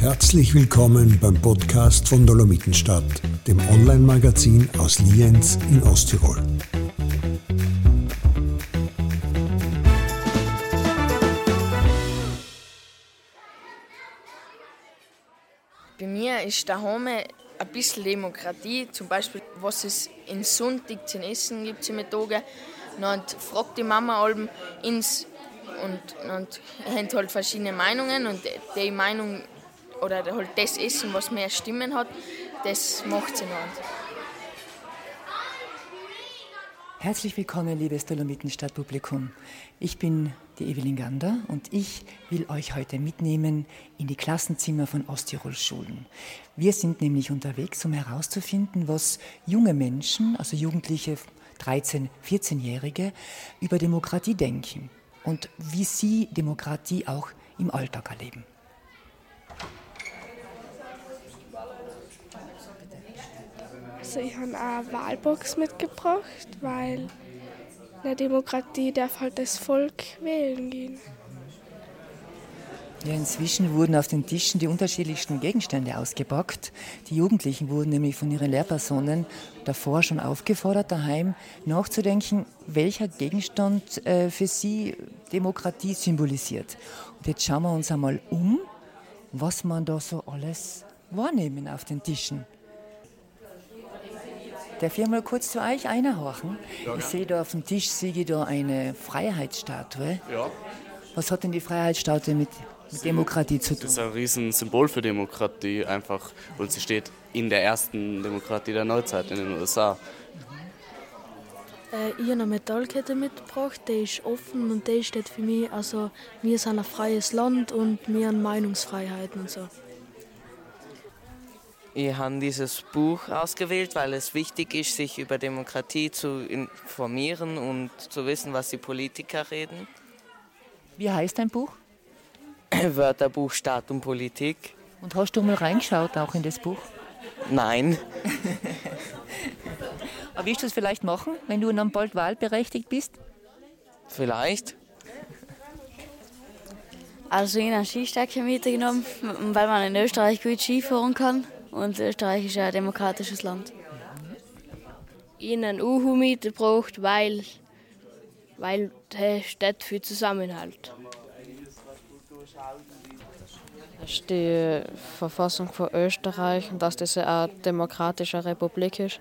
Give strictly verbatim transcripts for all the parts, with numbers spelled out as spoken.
Herzlich willkommen beim Podcast von Dolomitenstadt, dem Online-Magazin aus Lienz in Osttirol. Bei mir ist daheim ein bisschen Demokratie, zum Beispiel, was es in Sonntag zu essen gibt zum Mittag. Dann fragt die Mama allem ins und dann haben halt verschiedene Meinungen und die Meinung oder halt das Essen, was mehr Stimmen hat, das macht sie dann. Herzlich willkommen, liebes Dolomitenstadtpublikum. Ich bin die Evelyn Gander und ich will euch heute mitnehmen in die Klassenzimmer von Osttirol-Schulen. Wir sind nämlich unterwegs, um herauszufinden, was junge Menschen, also Jugendliche, dreizehn-, vierzehnjährige, über Demokratie denken und wie sie Demokratie auch im Alltag erleben. Also ich habe eine Wahlbox mitgebracht, weil in der Demokratie darf halt das Volk wählen gehen. Ja, inzwischen wurden auf den Tischen die unterschiedlichsten Gegenstände ausgepackt. Die Jugendlichen wurden nämlich von ihren Lehrpersonen davor schon aufgefordert, daheim nachzudenken, welcher Gegenstand äh, für sie Demokratie symbolisiert. Und jetzt schauen wir uns einmal um, was man da so alles wahrnehmen auf den Tischen. Darf ich mal kurz zu euch einhorchen? Ja, ich sehe da auf dem Tisch sehe ich da eine Freiheitsstatue. Ja. Was hat denn die Freiheitsstatue mit, mit Demokratie zu tun? Das ist ein Riesensymbol für Demokratie, einfach, und sie steht in der ersten Demokratie der Neuzeit in den U S A. Äh, ich habe eine Metallkette mitgebracht, die ist offen und die steht für mich, also wir sind ein freies Land und wir haben Meinungsfreiheit und so. Ich habe dieses Buch ausgewählt, weil es wichtig ist, sich über Demokratie zu informieren und zu wissen, was die Politiker reden. Wie heißt dein Buch? Wörterbuch Staat und Politik. Und hast du mal reingeschaut auch in das Buch? Nein. Aber willst du es vielleicht machen, wenn du dann bald wahlberechtigt bist? Vielleicht. Also ich habe einen Skistöcker mitgenommen, weil man in Österreich gut Skifahren kann. Und Österreich ist ja ein demokratisches Land. Ich habe einen Uhu mitgebracht, weil, weil der steht für Zusammenhalt. Das ist die Verfassung von Österreich und dass das eine demokratische Republik ist.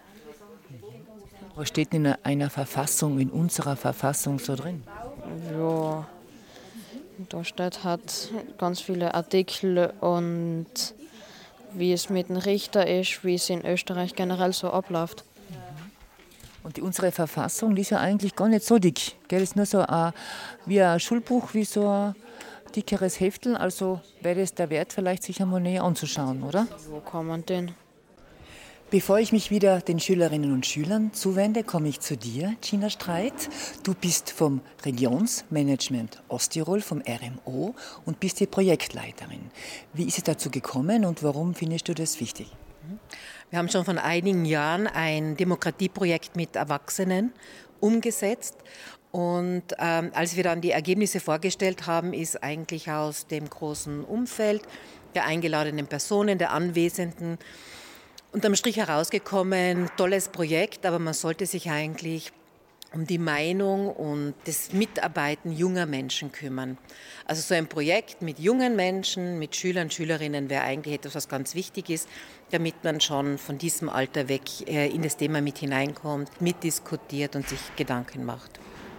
Was steht in einer Verfassung, in unserer Verfassung so drin? Ja, da steht halt ganz viele Artikel und wie es mit dem Richter ist, wie es in Österreich generell so abläuft. Und die, unsere Verfassung, die ist ja eigentlich gar nicht so dick. Gell? Das ist nur so ein, wie ein Schulbuch, wie so ein dickeres Heftel. Also wäre es der Wert, vielleicht sich einmal näher anzuschauen, oder? Wo kann man denn? Bevor ich mich wieder den Schülerinnen und Schülern zuwende, komme ich zu dir, Gina Streit. Du bist vom Regionsmanagement Osttirol, vom R M O und bist die Projektleiterin. Wie ist es dazu gekommen und warum findest du das wichtig? Wir haben schon vor einigen Jahren ein Demokratieprojekt mit Erwachsenen umgesetzt. Und ähm, als wir dann die Ergebnisse vorgestellt haben, ist eigentlich aus dem großen Umfeld der eingeladenen Personen, der Anwesenden, unterm Strich herausgekommen, tolles Projekt, aber man sollte sich eigentlich um die Meinung und das Mitarbeiten junger Menschen kümmern. Also so ein Projekt mit jungen Menschen, mit Schülern, Schülerinnen wäre eigentlich etwas, was ganz wichtig ist, damit man schon von diesem Alter weg in das Thema mit hineinkommt, mitdiskutiert und sich Gedanken macht.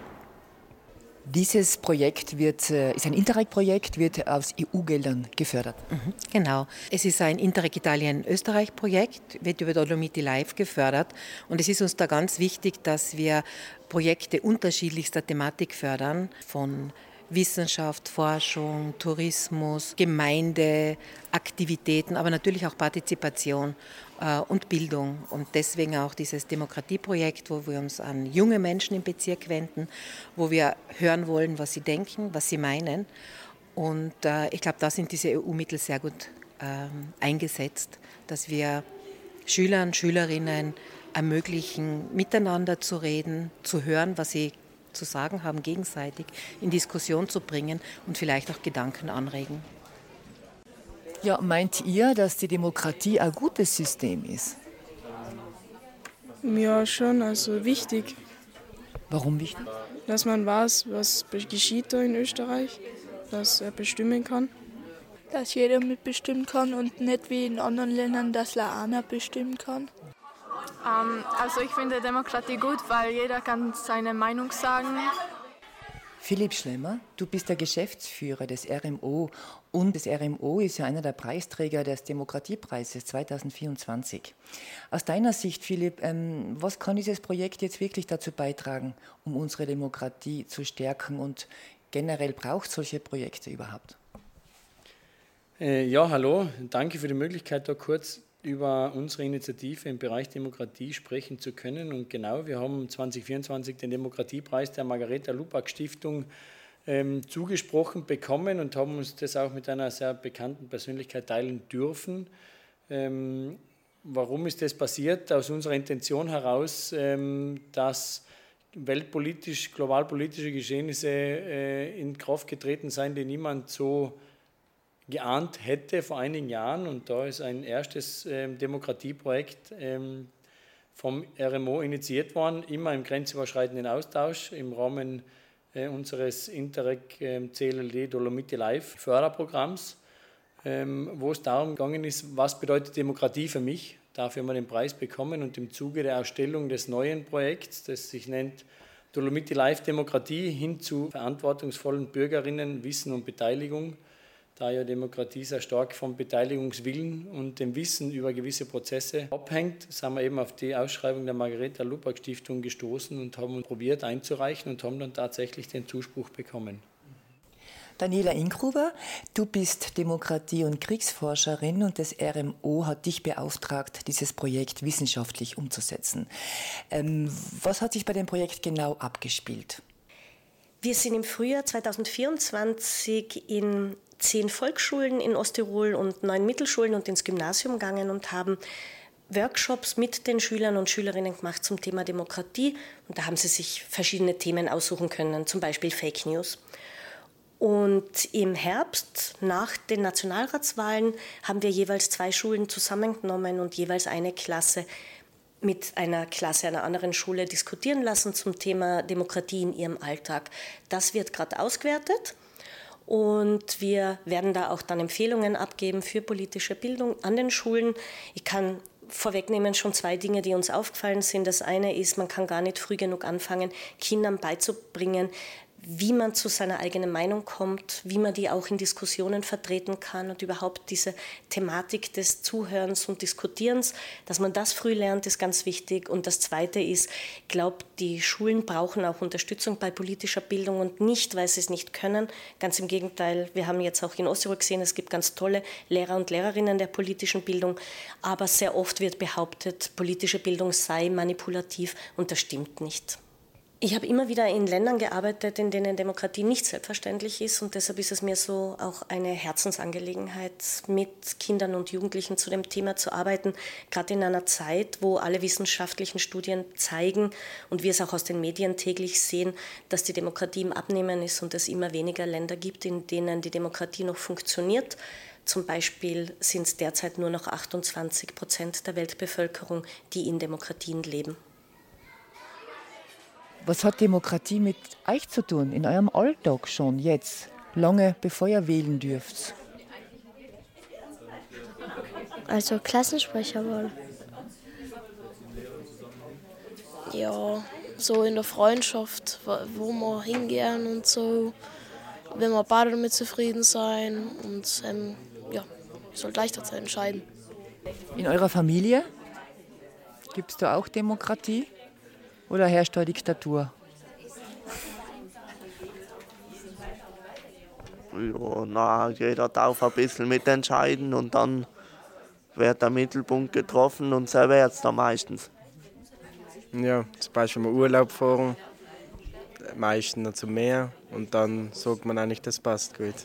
Dieses Projekt wird, ist ein Interreg-Projekt, wird aus E U-Geldern gefördert. Mhm, genau. Es ist ein Interreg Italien-Österreich-Projekt, wird über Dolomiti Live gefördert. Und es ist uns da ganz wichtig, dass wir Projekte unterschiedlichster Thematik fördern, von Wissenschaft, Forschung, Tourismus, Gemeindeaktivitäten, aber natürlich auch Partizipation äh, und Bildung. Und deswegen auch dieses Demokratieprojekt, wo wir uns an junge Menschen im Bezirk wenden, wo wir hören wollen, was sie denken, was sie meinen. Und äh, ich glaube, da sind diese E U-Mittel sehr gut äh, eingesetzt, dass wir Schülern, Schülerinnen ermöglichen, miteinander zu reden, zu hören, was sie zu sagen haben, gegenseitig in Diskussion zu bringen und vielleicht auch Gedanken anregen. Ja, meint ihr, dass die Demokratie ein gutes System ist? Ja, schon, also wichtig. Warum wichtig? Dass man weiß, was geschieht da in Österreich, dass er bestimmen kann. Dass jeder mitbestimmen kann und nicht wie in anderen Ländern, dass la einer bestimmen kann. Ähm, also ich finde Demokratie gut, weil jeder kann seine Meinung sagen. Philipp Schlemmer, du bist der Geschäftsführer des R M O und das R M O ist ja einer der Preisträger des Demokratiepreises zweitausendvierundzwanzig. Aus deiner Sicht, Philipp, ähm, was kann dieses Projekt jetzt wirklich dazu beitragen, um unsere Demokratie zu stärken und generell braucht es solche Projekte überhaupt? Äh, ja, hallo, danke für die Möglichkeit, da kurz über unsere Initiative im Bereich Demokratie sprechen zu können. Und genau, wir haben zwanzig vierundzwanzig den Demokratiepreis der Margareta-Lupak-Stiftung ähm, zugesprochen bekommen und haben uns das auch mit einer sehr bekannten Persönlichkeit teilen dürfen. Ähm, warum ist das passiert? Aus unserer Intention heraus, ähm, dass weltpolitisch, globalpolitische Geschehnisse äh, in Kraft getreten sind, die niemand so geahnt hätte vor einigen Jahren, und da ist ein erstes ähm, Demokratieprojekt ähm, vom R M O initiiert worden, immer im grenzüberschreitenden Austausch im Rahmen äh, unseres Interreg äh, C L L D Dolomiti Live Förderprogramms, ähm, wo es darum gegangen ist, was bedeutet Demokratie für mich. Dafür haben wir den Preis bekommen und im Zuge der Erstellung des neuen Projekts, das sich nennt Dolomiti Live Demokratie, hin zu verantwortungsvollen Bürgerinnen, Wissen und Beteiligung, da ja Demokratie sehr stark vom Beteiligungswillen und dem Wissen über gewisse Prozesse abhängt, sind wir eben auf die Ausschreibung der Margareta-Lupak-Stiftung gestoßen und haben probiert einzureichen und haben dann tatsächlich den Zuspruch bekommen. Daniela Ingruber, du bist Demokratie- und Kriegsforscherin und das R M O hat dich beauftragt, dieses Projekt wissenschaftlich umzusetzen. Ähm, was hat sich bei dem Projekt genau abgespielt? Wir sind im Frühjahr zweitausendvierundzwanzig in zehn Volksschulen in Osttirol und neun Mittelschulen und ins Gymnasium gegangen und haben Workshops mit den Schülern und Schülerinnen gemacht zum Thema Demokratie. Und da haben sie sich verschiedene Themen aussuchen können, zum Beispiel Fake News. Und im Herbst, nach den Nationalratswahlen, haben wir jeweils zwei Schulen zusammengenommen und jeweils eine Klasse mit einer Klasse einer anderen Schule diskutieren lassen zum Thema Demokratie in ihrem Alltag. Das wird gerade ausgewertet. Und wir werden da auch dann Empfehlungen abgeben für politische Bildung an den Schulen. Ich kann vorwegnehmen schon zwei Dinge, die uns aufgefallen sind. Das eine ist, man kann gar nicht früh genug anfangen, Kindern beizubringen, wie man zu seiner eigenen Meinung kommt, wie man die auch in Diskussionen vertreten kann und überhaupt diese Thematik des Zuhörens und Diskutierens, dass man das früh lernt, ist ganz wichtig. Und das Zweite ist, ich glaube, die Schulen brauchen auch Unterstützung bei politischer Bildung und nicht, weil sie es nicht können. Ganz im Gegenteil, wir haben jetzt auch in Osttirol gesehen, es gibt ganz tolle Lehrer und Lehrerinnen der politischen Bildung, aber sehr oft wird behauptet, politische Bildung sei manipulativ und das stimmt nicht. Ich habe immer wieder in Ländern gearbeitet, in denen Demokratie nicht selbstverständlich ist und deshalb ist es mir so auch eine Herzensangelegenheit, mit Kindern und Jugendlichen zu dem Thema zu arbeiten, gerade in einer Zeit, wo alle wissenschaftlichen Studien zeigen und wir es auch aus den Medien täglich sehen, dass die Demokratie im Abnehmen ist und es immer weniger Länder gibt, in denen die Demokratie noch funktioniert. Zum Beispiel sind es derzeit nur noch achtundzwanzig Prozent der Weltbevölkerung, die in Demokratien leben. Was hat Demokratie mit euch zu tun, in eurem Alltag schon jetzt, lange bevor ihr wählen dürft? Also Klassensprecherwahl. Ja, so in der Freundschaft, wo wir hingehen und so, wenn wir beide damit zufrieden sein und ähm, ja, es soll leichter zu entscheiden. In eurer Familie gibt es da auch Demokratie? Oder herrscht da Diktatur? Ja, na, jeder darf ein bisschen mitentscheiden und dann wird der Mittelpunkt getroffen und so wird es dann meistens. Ja, zum Beispiel mal Urlaub fahren, meistens zum Meer und dann sagt man eigentlich, das passt gut.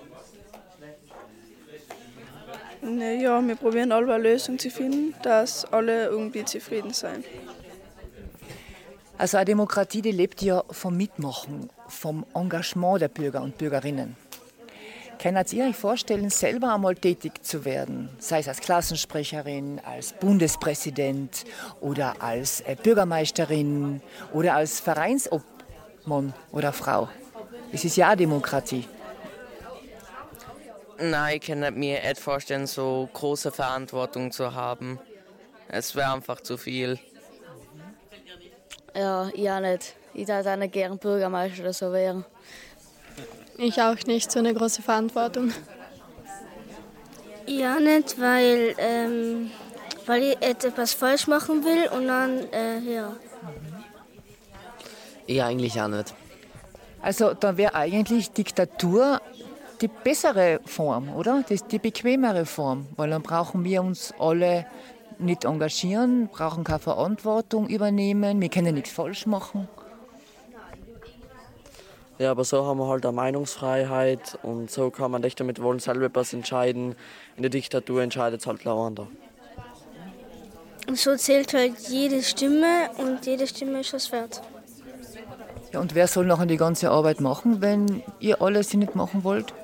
Ja, wir probieren alle eine Lösung zu finden, dass alle irgendwie zufrieden sind. Also eine Demokratie, die lebt ja vom Mitmachen, vom Engagement der Bürger und Bürgerinnen. Könnt ihr euch vorstellen, selber einmal tätig zu werden? Sei es als Klassensprecherin, als Bundespräsident oder als äh, Bürgermeisterin oder als Vereinsobmann oder Frau. Es ist ja auch Demokratie. Nein, ich kann mir nicht vorstellen, so große Verantwortung zu haben. Es wäre einfach zu viel. Ja, ich auch nicht. Ich würde auch nicht gern Bürgermeister oder so werden. Ich auch nicht, so eine große Verantwortung. Ja, nicht, weil, ähm, weil ich etwas falsch machen will und dann, äh, ja. Ja, eigentlich auch nicht. Also da wäre eigentlich Diktatur die bessere Form, oder? Das ist die bequemere Form, weil dann brauchen wir uns alle nicht engagieren, brauchen keine Verantwortung übernehmen, wir können nichts falsch machen. Ja, aber so haben wir halt eine Meinungsfreiheit und so kann man echt damit wollen selber etwas entscheiden. In der Diktatur entscheidet es halt der andere. Und so zählt halt jede Stimme und jede Stimme ist was wert. Ja, und wer soll nachher die ganze Arbeit machen, wenn ihr alle sie nicht machen wollt?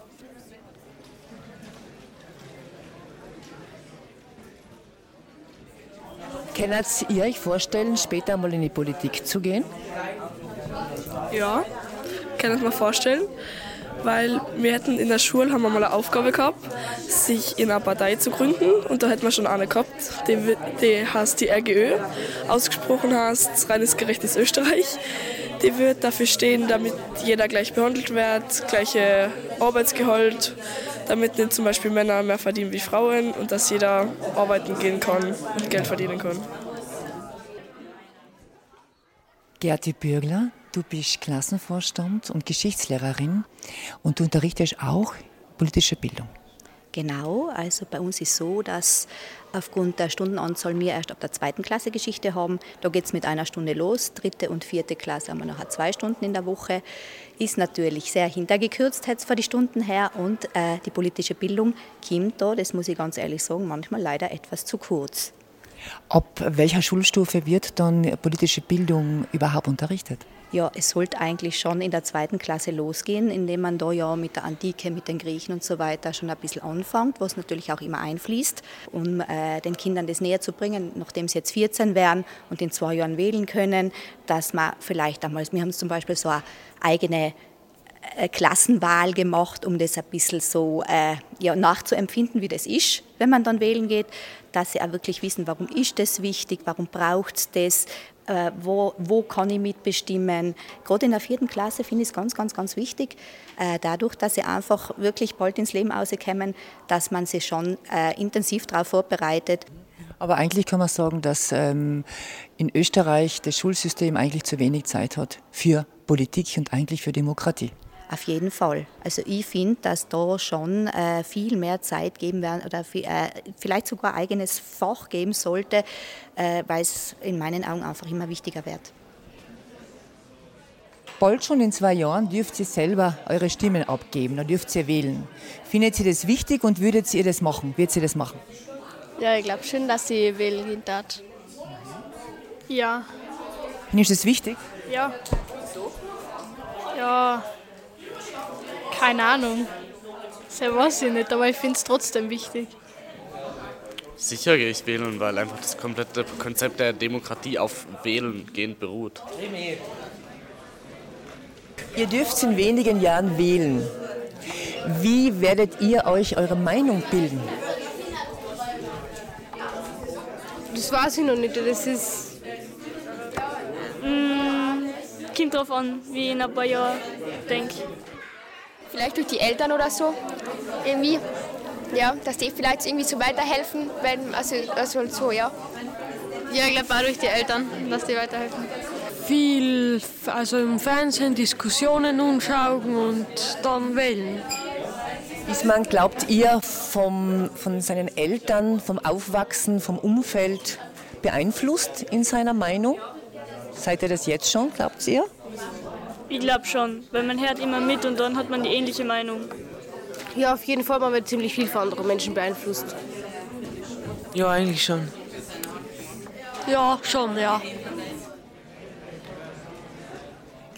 Könnt ihr euch vorstellen, später mal in die Politik zu gehen? Ja, kann ich mir vorstellen, weil wir hätten in der Schule haben wir mal eine Aufgabe gehabt, sich in eine Partei zu gründen und da hätten wir schon eine gehabt, die, die heißt die R G Ö, ausgesprochen heißt Reines Gerechtes Österreich. Die wird dafür stehen, damit jeder gleich behandelt wird, gleiche Arbeitsgehalt, damit nicht zum Beispiel Männer mehr verdienen wie Frauen und dass jeder arbeiten gehen kann und Geld verdienen kann. Gerti Bürgler, du bist Klassenvorstand und Geschichtslehrerin und du unterrichtest auch politische Bildung. Genau, also bei uns ist so, dass aufgrund der Stundenanzahl wir erst ab der zweiten Klasse Geschichte haben. Da geht es mit einer Stunde los. Dritte und vierte Klasse haben wir nachher zwei Stunden in der Woche. Ist natürlich sehr hintergekürzt jetzt von den Stunden her und äh, die politische Bildung kommt da, das muss ich ganz ehrlich sagen, manchmal leider etwas zu kurz. Ab welcher Schulstufe wird dann politische Bildung überhaupt unterrichtet? Ja, es sollte eigentlich schon in der zweiten Klasse losgehen, indem man da ja mit der Antike, mit den Griechen und so weiter schon ein bisschen anfängt, was natürlich auch immer einfließt, um äh, den Kindern das näher zu bringen, nachdem sie jetzt vierzehn werden und in zwei Jahren wählen können, dass man vielleicht einmal, wir haben zum Beispiel so eine eigene äh, Klassenwahl gemacht, um das ein bisschen so äh, ja, nachzuempfinden, wie das ist, wenn man dann wählen geht, dass sie auch wirklich wissen, warum ist das wichtig, warum braucht es das, äh, wo, wo kann ich mitbestimmen. Gerade in der vierten Klasse finde ich es ganz, ganz, ganz wichtig, äh, dadurch, dass sie einfach wirklich bald ins Leben rauskommen, dass man sie schon äh, intensiv darauf vorbereitet. Aber eigentlich kann man sagen, dass ähm, in Österreich das Schulsystem eigentlich zu wenig Zeit hat für Politik und eigentlich für Demokratie. Auf jeden Fall. Also ich finde, dass da schon äh, viel mehr Zeit geben werden oder viel, äh, vielleicht sogar ein eigenes Fach geben sollte, äh, weil es in meinen Augen einfach immer wichtiger wird. Bald schon in zwei Jahren dürft ihr selber eure Stimmen abgeben, dann dürft ihr wählen. Findet ihr das wichtig und würdet ihr das machen? Würdet ihr das machen? Ja, ich glaube schon, dass ich wählen gehen darf. Ja. Findest du das wichtig? Ja. Ja. Keine Ahnung. Das weiß ich nicht, aber ich finde es trotzdem wichtig. Sicher gehe ich wählen, weil einfach das komplette Konzept der Demokratie auf Wählen gehend beruht. Ihr dürft in wenigen Jahren wählen. Wie werdet ihr euch eure Meinung bilden? Das weiß ich noch nicht. Das ist. Mm, kommt drauf an, wie ich in ein paar Jahren denke. Vielleicht durch die Eltern oder so. Irgendwie. Ja, dass die vielleicht irgendwie so weiterhelfen. Wenn, also, also so, ja. Ja, ich glaube auch durch die Eltern, dass die weiterhelfen. Viel, also im Fernsehen Diskussionen anschauen und dann wählen. Ist man, glaubt ihr, vom, von seinen Eltern, vom Aufwachsen, vom Umfeld beeinflusst in seiner Meinung? Seid ihr das jetzt schon, glaubt ihr? Ich glaube schon, weil man hört immer mit und dann hat man die ähnliche Meinung. Ja, auf jeden Fall, man wird ziemlich viel von anderen Menschen beeinflusst. Ja, eigentlich schon. Ja, schon, ja.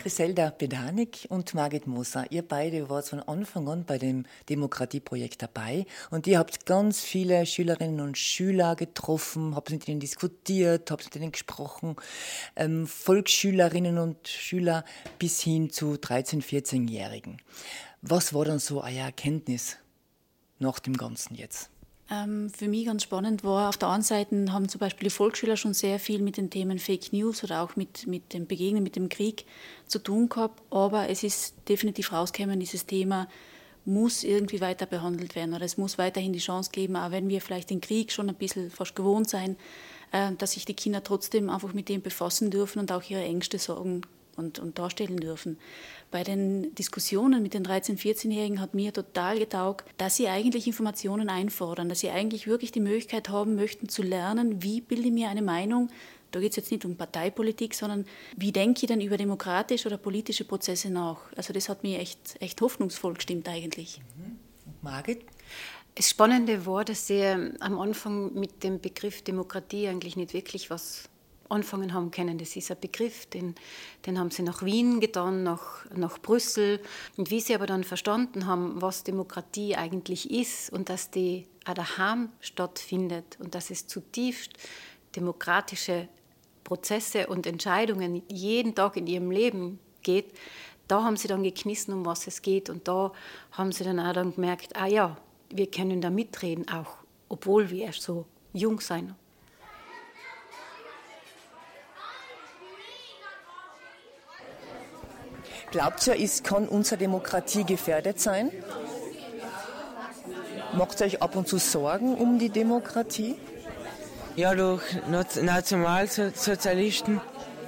Griselda Bedanik und Margit Moser, ihr beide wart von Anfang an bei dem Demokratieprojekt dabei und ihr habt ganz viele Schülerinnen und Schüler getroffen, habt mit ihnen diskutiert, habt mit ihnen gesprochen, ähm, Volksschülerinnen und Schüler bis hin zu dreizehn-, vierzehnjährigen. Was war dann so eure Erkenntnis nach dem Ganzen jetzt? Für mich ganz spannend war, auf der einen Seite haben zum Beispiel die Volksschüler schon sehr viel mit den Themen Fake News oder auch mit, mit dem Begegnen mit dem Krieg zu tun gehabt, aber es ist definitiv rausgekommen, dieses Thema muss irgendwie weiter behandelt werden oder es muss weiterhin die Chance geben, auch wenn wir vielleicht den Krieg schon ein bisschen fast gewohnt sein, dass sich die Kinder trotzdem einfach mit dem befassen dürfen und auch ihre Ängste sorgen und, und darstellen dürfen. Bei den Diskussionen mit den dreizehn-, vierzehnjährigen hat mir total getaugt, dass sie eigentlich Informationen einfordern, dass sie eigentlich wirklich die Möglichkeit haben möchten zu lernen, wie bilde ich mir eine Meinung. Da geht es jetzt nicht um Parteipolitik, sondern wie denke ich denn über demokratische oder politische Prozesse nach. Also das hat mir echt, echt hoffnungsvoll gestimmt eigentlich. Mhm. Margit? Das Spannende war, dass sie am Anfang mit dem Begriff Demokratie eigentlich nicht wirklich was anfangen haben können. Das ist ein Begriff, den, den haben sie nach Wien getan, nach, nach Brüssel. Und wie sie aber dann verstanden haben, was Demokratie eigentlich ist und dass die auch daheim stattfindet und dass es zutiefst demokratische Prozesse und Entscheidungen jeden Tag in ihrem Leben geht, da haben sie dann geknissen, um was es geht. Und da haben sie dann auch dann gemerkt, ah ja, wir können da mitreden, auch obwohl wir erst so jung sind. Glaubt ihr, es kann unsere Demokratie gefährdet sein? Macht ihr euch ab und zu Sorgen um die Demokratie? Ja, durch Nationalsozialisten.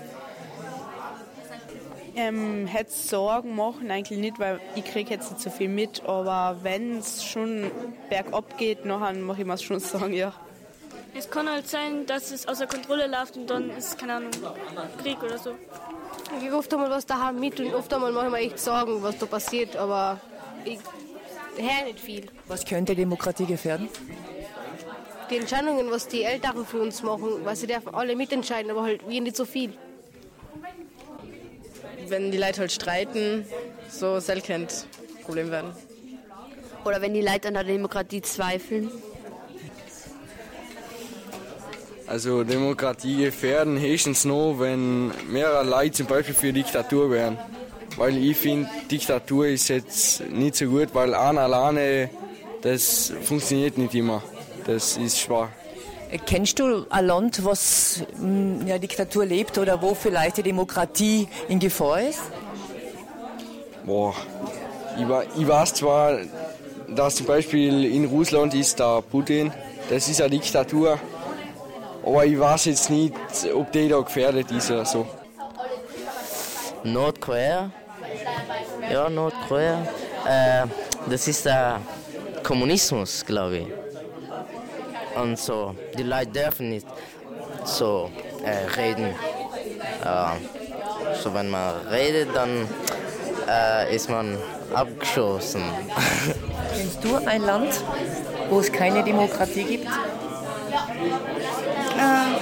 Ähm, hätte Sorgen machen eigentlich nicht, weil ich kriege jetzt nicht so viel mit, aber wenn es schon bergab geht, nachher mache ich mir schon Sorgen, ja. Es kann halt sein, dass es außer Kontrolle läuft und dann ist, keine Ahnung, Krieg oder so. Ich kriege oft einmal was daheim mit und oft einmal mache ich mir echt Sorgen, was da passiert, aber ich höre nicht viel. Was könnte Demokratie gefährden? Die Entscheidungen, was die Älteren für uns machen, weil sie dürfen alle mitentscheiden, aber halt wir nicht so viel. Wenn die Leute halt streiten, so soll kein Problem werden. Oder wenn die Leute an der Demokratie zweifeln. Also Demokratie gefährden höchstens noch, wenn mehrere Leute zum Beispiel für Diktatur wären. Weil ich finde, Diktatur ist jetzt nicht so gut, weil einer alleine, das funktioniert nicht immer. Das ist schwer. Kennst du ein Land, was in der Diktatur lebt oder wo vielleicht die Demokratie in Gefahr ist? Boah, ich, ich weiß zwar, dass zum Beispiel in Russland ist der Putin, das ist eine Diktatur, aber ich weiß jetzt nicht, ob der da gefährdet ist oder so. Nordkorea? Ja, Nordkorea. Äh, das ist der Kommunismus, glaube ich. Und so, die Leute dürfen nicht so äh, reden. Äh, so, wenn man redet, dann äh, ist man abgeschossen. Kennst du ein Land, wo es keine Demokratie gibt? Ähm.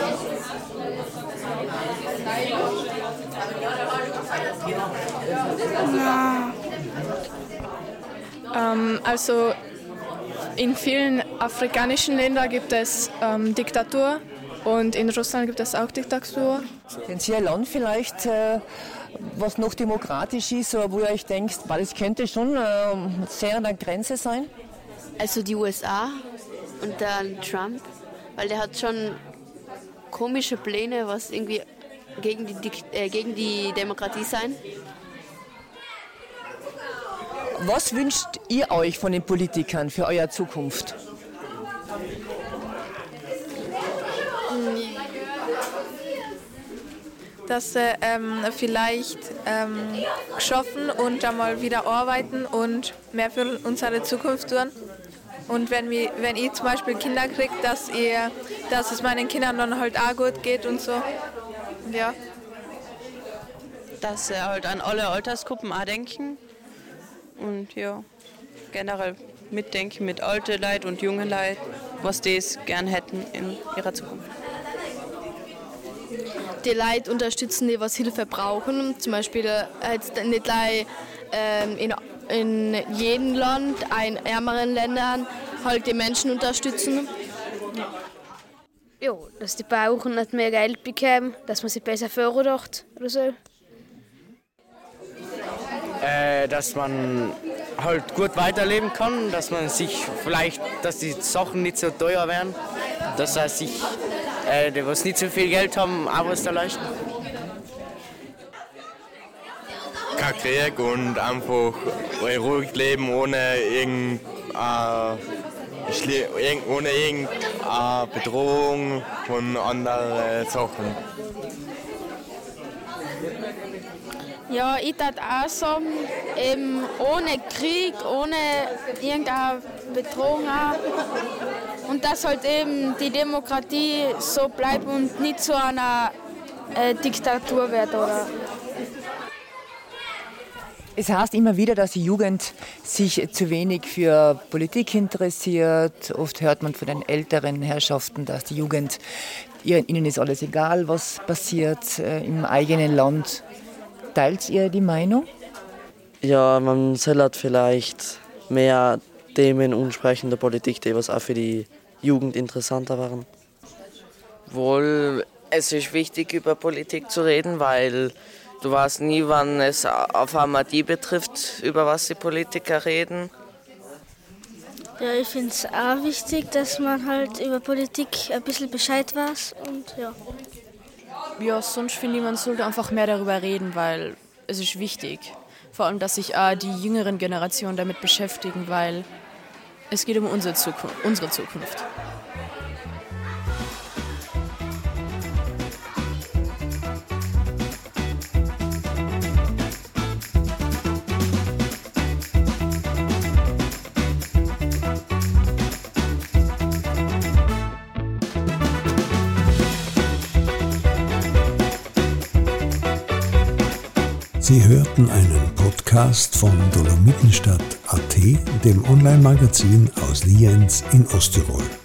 Ja. Ähm, also in vielen afrikanischen Ländern gibt es ähm, Diktatur und in Russland gibt es auch Diktatur. Kennen Sie ein Land vielleicht, äh, was noch demokratisch ist, oder wo ihr euch denkt, weil es könnte schon äh, sehr an der Grenze sein? Also die U S A und dann Trump, weil der hat schon komische Pläne, was irgendwie gegen die, äh, gegen die Demokratie sein. Was wünscht ihr euch von den Politikern für eure Zukunft? Dass sie ähm, vielleicht ähm, schaffen und einmal wieder arbeiten und mehr für unsere Zukunft tun. Und wenn, wir, wenn ich zum Beispiel Kinder kriege, dass, ihr, dass es meinen Kindern dann halt auch gut geht und so. Ja. Dass sie halt an alle Altersgruppen auch denken. Und ja, generell mitdenken mit alten Leuten und jungen Leuten, was die es gern hätten in ihrer Zukunft. die Leute unterstützen, die was Hilfe brauchen. Zum Beispiel jetzt nicht gleich ähm, in, in jedem Land, in ärmeren Ländern, halt die Menschen unterstützen. Ja, dass die Bauern nicht mehr Geld bekommen, dass man sie besser fördert oder so. Äh, dass man halt gut weiterleben kann, dass man sich vielleicht, dass die Sachen nicht so teuer werden, dass er sich, äh, die was nicht so viel Geld haben, auch was da leisten. Kein Krieg und einfach ruhig leben ohne irgend, äh, ohne irgendeine Bedrohung von anderen Sachen. Ja, ich würde auch sagen, eben ohne Krieg, ohne irgendeine Bedrohung auch. Und dass halt eben die Demokratie so bleibt und nicht zu einer äh, Diktatur wird, oder? Es heißt immer wieder, dass die Jugend sich zu wenig für Politik interessiert. Oft hört man von den älteren Herrschaften, dass die Jugend, ihnen ist alles egal, was passiert äh, im eigenen Land. Teilt ihr die Meinung? Ja, man soll halt vielleicht mehr Themen ansprechen der Politik, die was auch für die Jugend interessanter waren. Wohl, es ist wichtig, über Politik zu reden, weil du weißt nie, wann es auf einmal die betrifft, über was die Politiker reden. Ja, ich finde es auch wichtig, dass man halt über Politik ein bisschen Bescheid weiß. Und, ja. Ja, sonst finde ich, man sollte einfach mehr darüber reden, weil es ist wichtig. Vor allem, dass sich auch die jüngeren Generationen damit beschäftigen, weil es geht um unsere Zukunft. Unsere Zukunft. Sie hörten einen Podcast von Dolomitenstadt Punkt at, dem Online-Magazin aus Lienz in Osttirol.